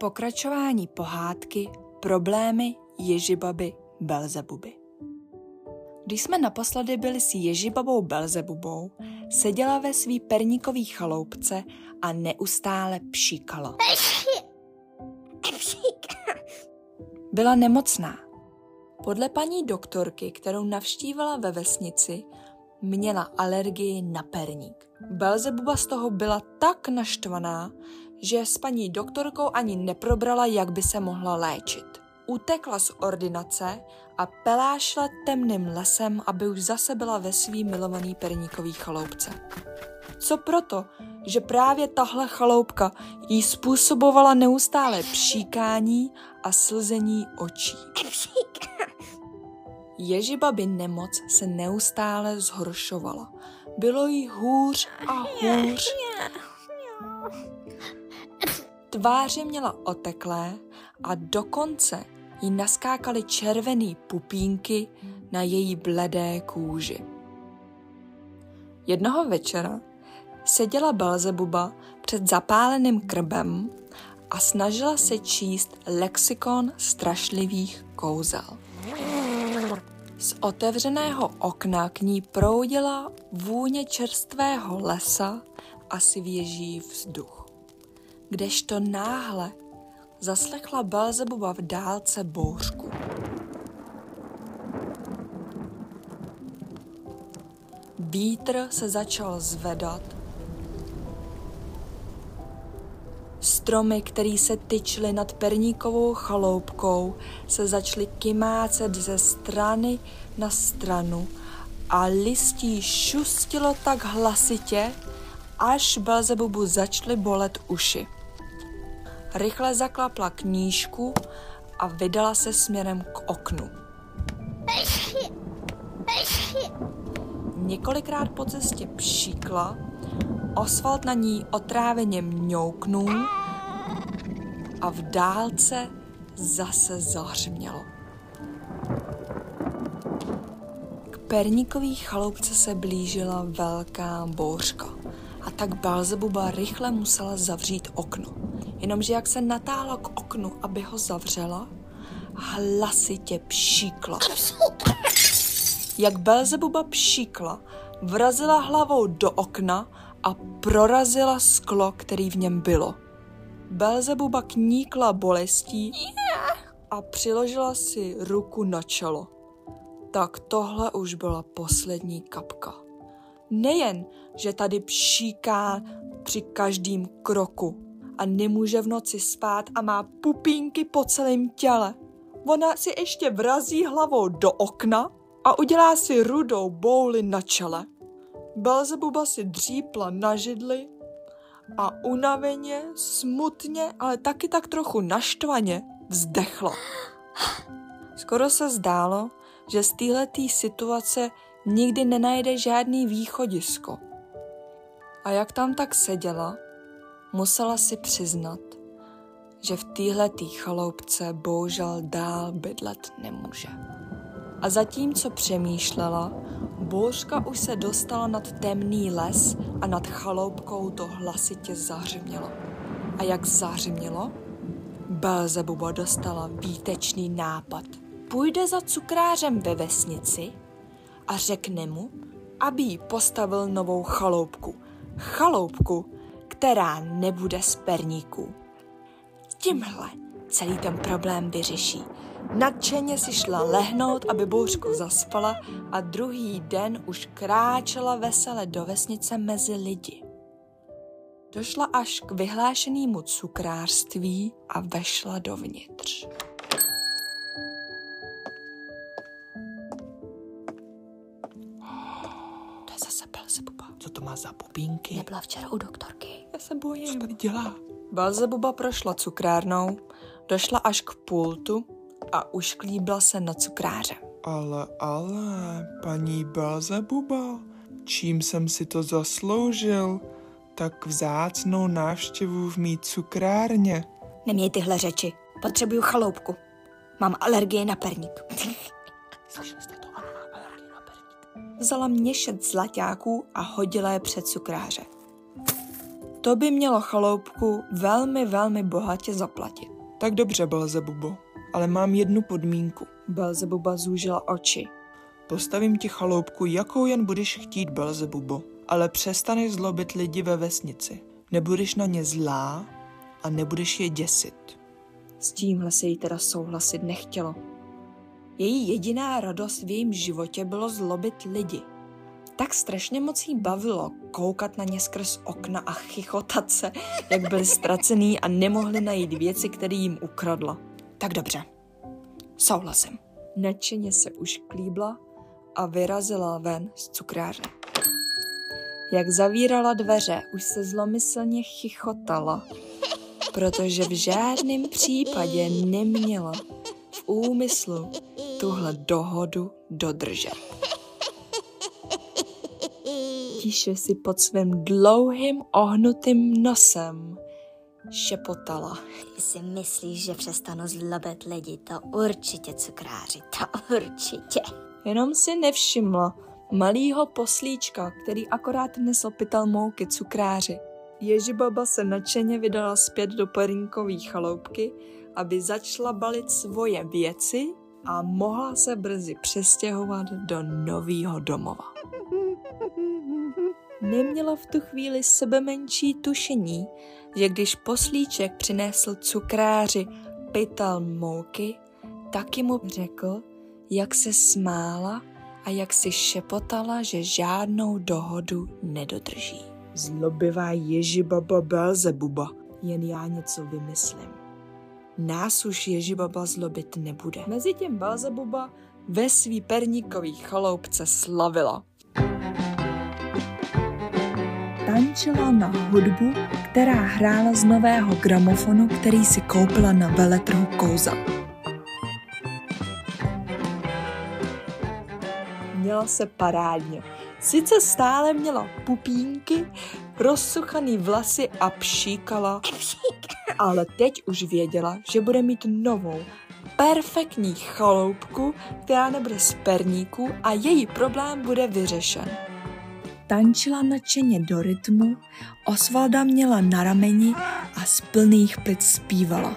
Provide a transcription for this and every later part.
Pokračování pohádky Problémy Ježibaby Belzebuby. Když jsme naposledy byli s Ježibabou Belzebubou, seděla ve svý perníkový chaloupce a neustále pšíkala. Byla nemocná. Podle paní doktorky, kterou navštívila ve vesnici, měla alergii na perník. Belzebuba z toho byla tak naštvaná, že s paní doktorkou ani neprobrala, jak by se mohla léčit. Utekla z ordinace a pelášla temným lesem, aby už zase byla ve svý milovaný perníkový chaloupce. Co proto, že právě tahle chaloupka jí způsobovala neustále pšíkání a slzení očí. Ježibaby nemoc se neustále zhoršovala. Bylo jí hůř a hůř. Tváře měla oteklé a dokonce jí naskákaly červený pupínky na její bledé kůži. Jednoho večera seděla Belzebuba před zapáleným krbem a snažila se číst lexikon strašlivých kouzel. Z otevřeného okna k ní proudila vůně čerstvého lesa a svěží vzduch. Kdežto náhle zaslechla Belzebuba v dálce bouřku. Vítr se začal zvedat. Stromy, které se tyčly nad perníkovou chaloupkou, se začaly kymácet ze strany na stranu a listí šustilo tak hlasitě, až Belzebubu začaly bolet uši. Rychle zaklapla knížku a vydala se směrem k oknu. Několikrát po cestě pšíkla, asfalt na ní otráveně mňouknul a v dálce zase zahřmělo. K perníkový chaloupce se blížila velká bouřka a tak Belzebuba rychle musela zavřít okno. Jenomže jak se natáhla k oknu, aby ho zavřela, hlasitě pšíkla. Jak Belzebuba pšíkla, vrazila hlavou do okna a prorazila sklo, který v něm bylo. Belzebuba kníkla bolestí a přiložila si ruku na čelo. Tak tohle už byla poslední kapka. Nejen, že tady pšíká při každém kroku a nemůže v noci spát a má pupínky po celém těle. Ona si ještě vrazí hlavou do okna a udělá si rudou bouli na čele. Belzebuba si dřípla na židli a unaveně, smutně, ale taky tak trochu naštvaně vzdechla. Skoro se zdálo, že z téhletý situace nikdy nenajde žádný východisko. A jak tam tak seděla, musela si přiznat, že v téhletý chaloupce bohužel dál bydlet nemůže. A zatímco přemýšlela, bouřka už se dostala nad temný les a nad chaloupkou to hlasitě zahřmělo. A jak zahřmělo, Belzebuba dostala výtečný nápad. Půjde za cukrářem ve vesnici a řekne mu, aby jí postavil novou chaloupku. Chaloupku, která nebude z perníků. Tímhle celý ten problém vyřeší. Nadšeně si šla lehnout, aby bouřku zaspala a druhý den už kráčela vesele do vesnice mezi lidi. Došla až k vyhlášenému cukrářství a vešla dovnitř. To je zase Belzebuba. Co to má za pupínky? Nebyla včera u doktorky. Já se bojím. Co tady dělá? Belzebuba prošla cukrárnou, došla až k pultu a ušklíbla se na cukráře. Ale, paní Belzebuba, čím jsem si to zasloužil? Tak vzácnou návštěvu v mý cukrárně. Neměj tyhle řeči. Potřebuju chaloupku. Mám alergii na perník. Slyšeli jste to? Ano, má alergii na perník. Vzala měšec zlaťáků a hodila je před cukráře. To by mělo chaloupku velmi, velmi bohatě zaplatit. Tak dobře, Belzebubo, ale mám jednu podmínku. Belzebuba zúžila oči. Postavím ti chaloupku, jakou jen budeš chtít, Belzebubo, ale přestaneš zlobit lidi ve vesnici. Nebudeš na ně zlá a nebudeš je děsit. S tímhle se jí teda souhlasit nechtělo. Její jediná radost v jejím životě bylo zlobit lidi. Tak strašně moc jí bavilo koukat na ně skrz okna a chichotat se, jak byli ztracený a nemohli najít věci, které jim ukradla. Tak dobře, souhlasím. Nadšeně se ušklíbla a vyrazila ven z cukráře. Jak zavírala dveře, už se zlomyslně chichotala, protože v žádném případě neměla v úmyslu tuhle dohodu dodržet. Tiše si pod svým dlouhým ohnutým nosem šepotala. Ty si myslíš, že přestanu zlobit lidi? To určitě, cukráři, to určitě. Jenom si nevšimla malýho poslíčka, který akorát nesl pytel mouky cukráři. Ježibaba se nadšeně vydala zpět do Perníkové chaloupky, aby začala balit svoje věci a mohla se brzy přestěhovat do nového domova. Neměla v tu chvíli sebemenší tušení, že když poslíček přinesl cukráři pytel mouky, taky mu řekl, jak se smála a jak si šepotala, že žádnou dohodu nedodrží. Zlobivá Ježibaba Belzebuba, jen já něco vymyslím. Nás už Ježibaba zlobit nebude. Mezitím Belzebuba ve svý perníkový chaloupce slavila. Tančila na hudbu, která hrála z nového gramofonu, který si koupila na veletrhu Kouza. Měla se parádně. Sice stále měla pupínky, rozsuchaný vlasy a pšíkala, ale teď už věděla, že bude mít novou, perfektní chaloupku, která nebude z perníků a její problém bude vyřešen. Tančila nadšeně do rytmu, Osvalda měla na rameni a z plných plic zpívala.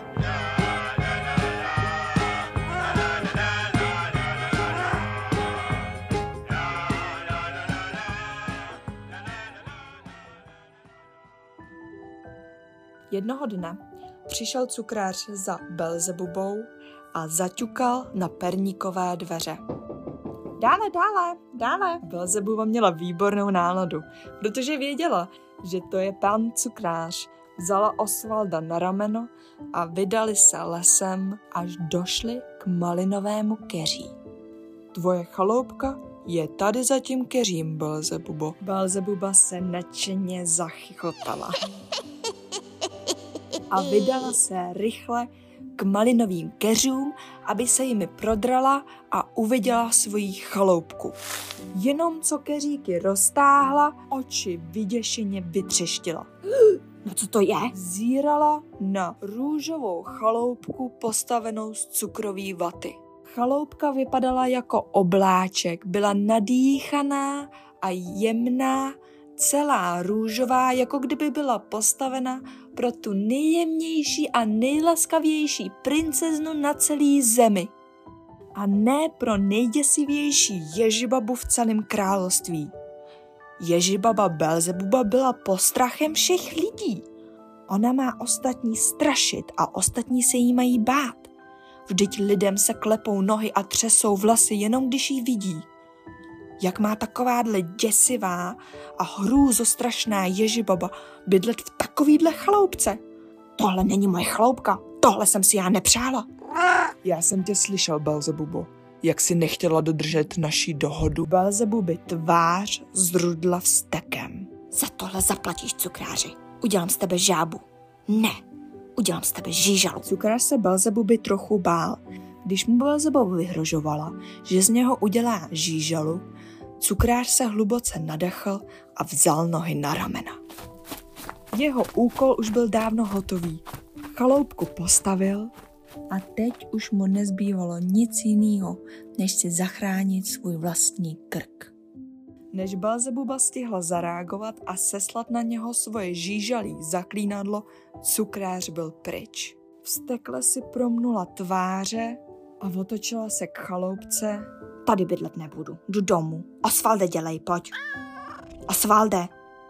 Jednoho dne přišel cukrář za Belzebubou a zaťukal na perníkové dveře. Dále. Belzebuba měla výbornou náladu, protože věděla, že to je pan cukrář. Vzala Osvalda na rameno a vydali se lesem, až došli k malinovému keří. Tvoje chaloupka je tady za tím keřím, Belzebubo. Belzebuba se nadšeně zachychotala a vydala se rychle k malinovým keřům, aby se jimi prodrala a uviděla svoji chaloupku. Jenom co keříky roztáhla, oči vyděšeně vytřeštila. No co to je? Zírala na růžovou chaloupku postavenou z cukrový vaty. Chaloupka vypadala jako obláček, byla nadýchaná a jemná, celá růžová, jako kdyby byla postavena pro tu nejjemnější a nejlaskavější princeznu na celý zemi. A ne pro nejděsivější Ježibabu v celém království. Ježibaba Belzebuba byla postrachem všech lidí. Ona má ostatní strašit a ostatní se jí mají bát. Vždyť lidem se klepou nohy a třesou vlasy jenom když jí vidí. Jak má takováhle děsivá a hrůzostrašná Ježibaba bydlet v takovýhle chaloupce? Tohle není moje chaloupka, tohle jsem si já nepřála. Já jsem tě slyšel, Belzebubo, jak jsi nechtěla dodržet naši dohodu. Belzebuby tvář zrudla vztekem. Za tohle zaplatíš, cukráři. Udělám z tebe žábu. Ne, udělám z tebe žížalu. Cukrář se Belzebuby trochu bál. Když mu Belzebuba vyhrožovala, že z něho udělá žížalu, cukrář se hluboce nadechl a vzal nohy na ramena. Jeho úkol už byl dávno hotový. Chaloupku postavil a teď už mu nezbývalo nic jiného, než si zachránit svůj vlastní krk. Než Belzebuba stihla zareagovat a seslat na něho svoje žížalí zaklínadlo, cukrář byl pryč. Vztekle si promnula tváře a otočila se k chaloupce. Tady bydlet nebudu, jdu domů. Osvalde, dělej, pojď. Osvalde,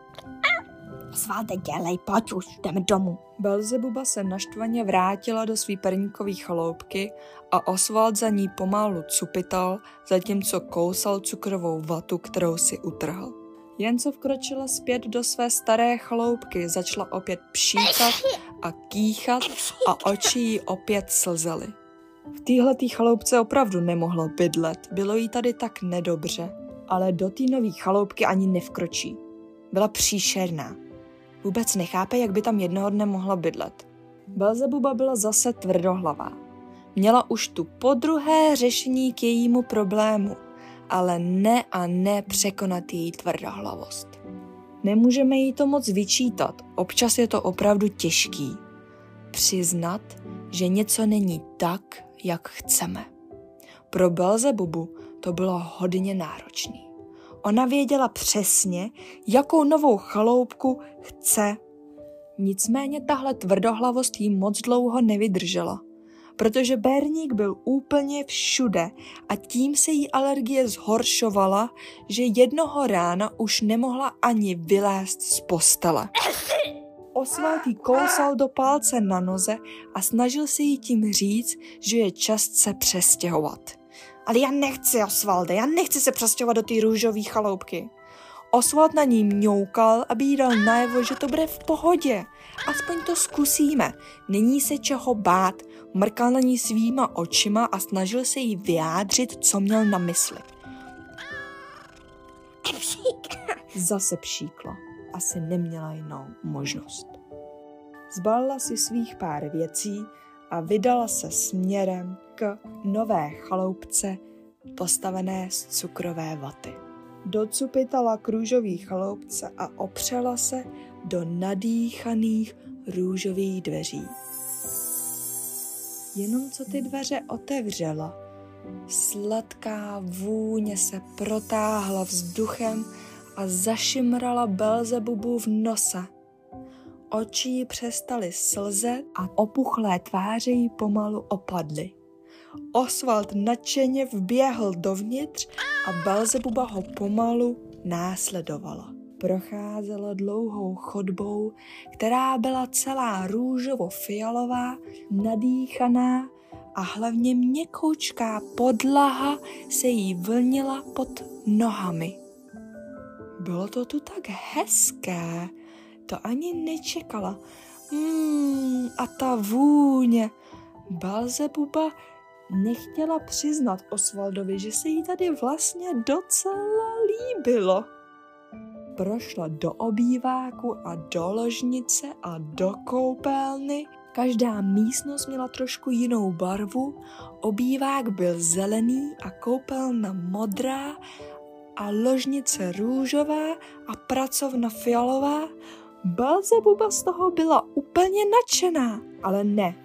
dělej, pojď už, jdeme domů. Belzebuba se naštvaně vrátila do svý perníkové chaloupky a Osvald za ní pomalu cupital, zatímco kousal cukrovou vatu, kterou si utrhl. Jen co vkročila zpět do své staré chaloupky, začala opět pšíkat a kýchat a oči jí opět slzely. V téhletý chaloupce opravdu nemohlo bydlet, bylo jí tady tak nedobře, ale do té nový chaloupky ani nevkročí. Byla příšerná. Vůbec nechápe, jak by tam jednoho dne mohla bydlet. Belzebuba byla zase tvrdohlavá. Měla už tu podruhé řešení k jejímu problému, ale ne překonat její tvrdohlavost. Nemůžeme jí to moc vyčítat, občas je to opravdu těžký. Přiznat, že něco není tak, jak chceme. Pro Belzebubu to bylo hodně náročný. Ona věděla přesně, jakou novou chaloupku chce. Nicméně tahle tvrdohlavost jí moc dlouho nevydržela, protože berník byl úplně všude a tím se jí alergie zhoršovala, že jednoho rána už nemohla ani vylézt z postele. Osvald jí kousal do palce na noze a snažil se jí tím říct, že je čas se přestěhovat. Ale já nechci, Osvalde, já nechci se přestěhovat do té růžové chaloupky. Osvald na ní mňoukal, aby jí dal najevo, že to bude v pohodě. Aspoň to zkusíme. Není se čeho bát. Mrkal na ní svýma očima a snažil se jí vyjádřit, co měl na mysli. Zase pšíkla. Asi neměla jinou možnost. Zbalila si svých pár věcí a vydala se směrem k nové chaloupce postavené z cukrové vaty. Docupitala k růžové chaloupce a opřela se do nadýchaných růžových dveří. Jenom co ty dveře otevřela, sladká vůně se protáhla vzduchem a zašimrala Belzebubu v nose. Oči jí přestaly slzet a opuchlé tváře jí pomalu opadly. Osvald nadšeně vběhl dovnitř a Belzebuba ho pomalu následovala. Procházela dlouhou chodbou, která byla celá růžovo-fialová, nadýchaná a hlavně měkoučká podlaha se jí vlnila pod nohami. Bylo to tu tak hezké, to ani nečekala. A ta vůně. Belzebuba nechtěla přiznat Osvaldovi, že se jí tady vlastně docela líbilo. Prošla do obýváku a do ložnice a do koupelny. Každá místnost měla trošku jinou barvu, obývák byl zelený a koupelna modrá a ložnice růžová a pracovna fialová. Belzebuba z toho byla úplně nadšená, ale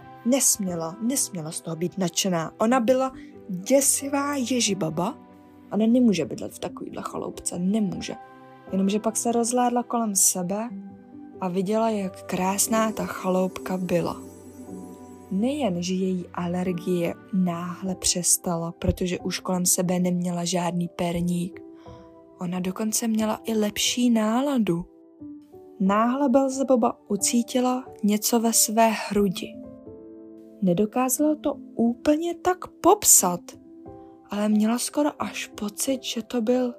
nesměla z toho být nadšená. Ona byla děsivá ježibaba. Ona nemůže bydlet v takovýhle chaloupce, nemůže. Jenomže pak se rozhlédla kolem sebe a viděla, jak krásná ta chaloupka byla. Nejen, že její alergie náhle přestala, protože už kolem sebe neměla žádný perník, ona dokonce měla i lepší náladu. Náhle Belzebuba ucítila něco ve své hrudi. Nedokázala to úplně tak popsat, ale měla skoro až pocit, že to byl...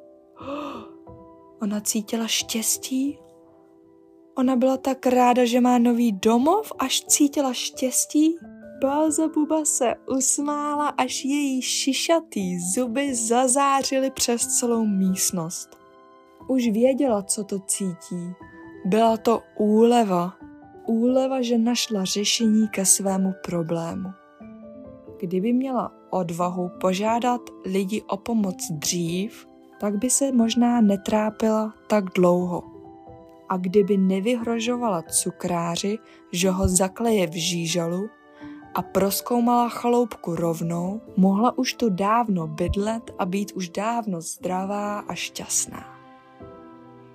Ona cítila štěstí. Ona byla tak ráda, že má nový domov, až cítila štěstí. Belzebuba se usmála, až její šišatý zuby zazářily přes celou místnost. Už věděla, co to cítí. Byla to úleva. Úleva, že našla řešení ke svému problému. Kdyby měla odvahu požádat lidi o pomoc dřív, tak by se možná netrápila tak dlouho. A kdyby nevyhrožovala cukráři, že ho zakleje v žížalu a prozkoumala chaloupku rovnou, mohla už tu dávno bydlet a být už dávno zdravá a šťastná.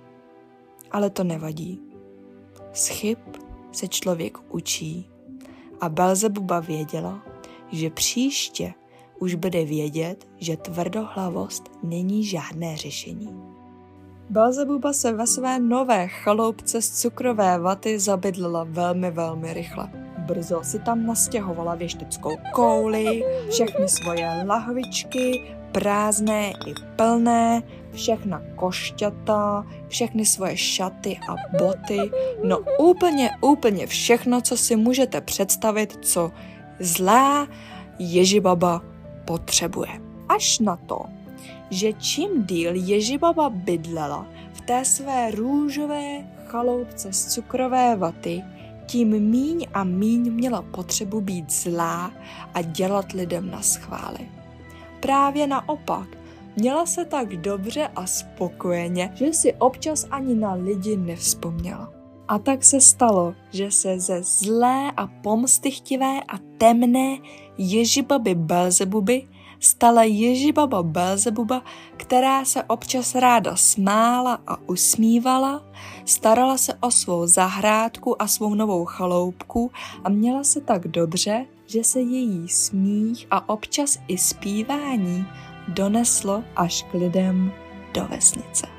Ale to nevadí. Z chyb se člověk učí A Belzebuba věděla, že příště už bude vědět, že tvrdohlavost není žádné řešení. Belzebuba se ve své nové chaloupce z cukrové vaty zabydlila velmi, velmi rychle. Brzo si tam nastěhovala věšteckou kouli, všechny svoje lahvičky, prázdné i plné, všechna košťata, všechny svoje šaty a boty, no úplně všechno, co si můžete představit, co zlá Ježibaba potřebuje. Až na to, že čím díl Ježibaba bydlela v té své růžové chaloupce z cukrové vaty, tím míň a míň měla potřebu být zlá a dělat lidem naschvály. Právě naopak, měla se tak dobře a spokojeně, že si občas ani na lidi nevzpomněla. A tak se stalo, že se ze zlé a pomstychtivé a temné Ježibaby Belzebuby stala Ježibaba Belzebuba, která se občas ráda smála a usmívala, starala se o svou zahrádku a svou novou chaloupku a měla se tak dobře, že se její smích a občas i zpívání doneslo až k lidem do vesnice.